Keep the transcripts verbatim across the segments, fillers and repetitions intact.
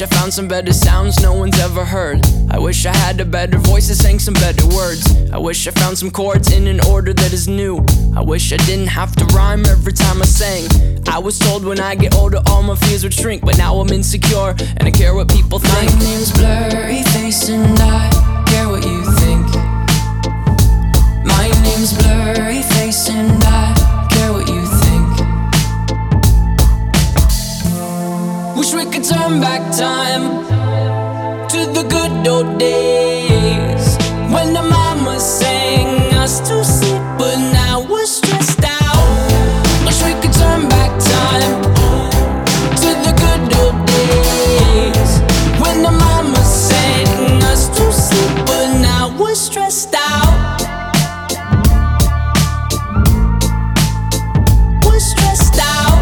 I found some better sounds no one's ever heard. I wish I had a better voice that sang some better words. I wish I found some chords in an order that is new. I wish I didn't have to rhyme every time I sang. I was told when I get older all my fears would shrink, but now I'm insecure and I care what people think. My name's Blurryface and I care what you think. My name's Blurryface and I care what you think. Wish we could turn back time to the good old days when the mama sang us to sleep, but now we're stressed out. Wish we could turn back time to the good old days when the mama sang us to sleep, but now we're stressed out. We're stressed out.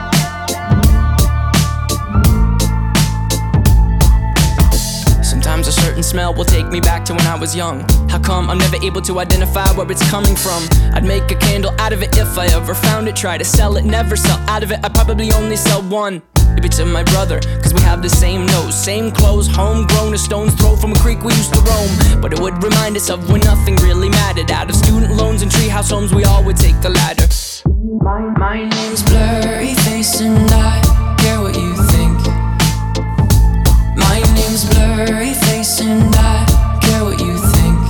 Sometimes a certain smell will take me back to when I was young. How come I'm never able to identify where it's coming from? I'd make a candle out of it if I ever found it. Try to sell it, never sell out of it. I'd probably only sell one. Maybe to my brother, cause we have the same nose, same clothes, homegrown, a stone's throw from a creek we used to roam. But it would remind us of when nothing really mattered. Out of student loans and treehouse homes, we all would take the ladder. My, my name's Blurryface and I care what you think. My name's Blurryface and I care what you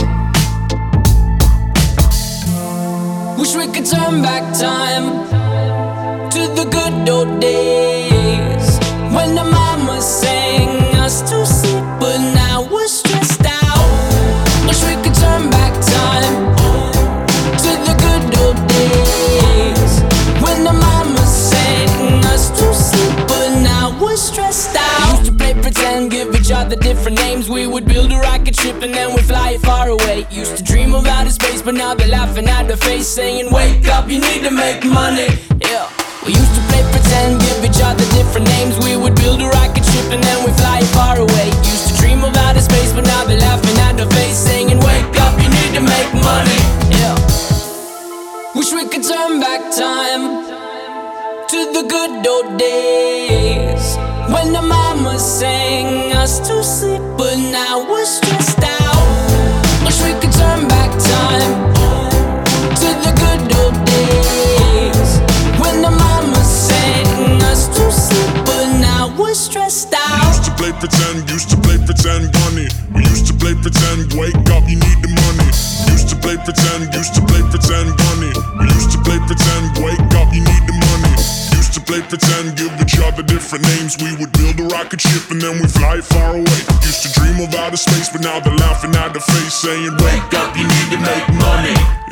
think. Wish we could turn back time to the good old days when the mama sang us to sleep, but now we're stressed out. Wish we could turn back time to the good old days when the mama sang us to sleep, but now we're stressed out. Used to play pretend, give each other different names. We would build a rocket ship and then we'd fly it far away. Used to dream of outer space, but now they're laughing at the face, saying wake up, you need to make money. Yeah. We used to play pretend, give each other different names. We would build a rocket ship and then we'd fly it far away. Used to dream of outer space, but now they're laughing at the face, saying wake up, you need to make money. Yeah. Wish we could turn back time to the good old days when the mama sang us to sleep, but now we're stressed out. Wish we could turn back time to the good old days when the mama sang us to sleep, but now we're stressed out. Used to play pretend, used to play pretend bunny. We used to play pretend, wake up, you need the money. Used to play pretend, used to play pretend bunny. We used to play pretend, wake up, you need the money. Used to play pretend, give each other different names. We would build a rocket ship and then we fly far away. Used to dream of outer space, but now they're laughing at the face, saying wake up, you need to make money.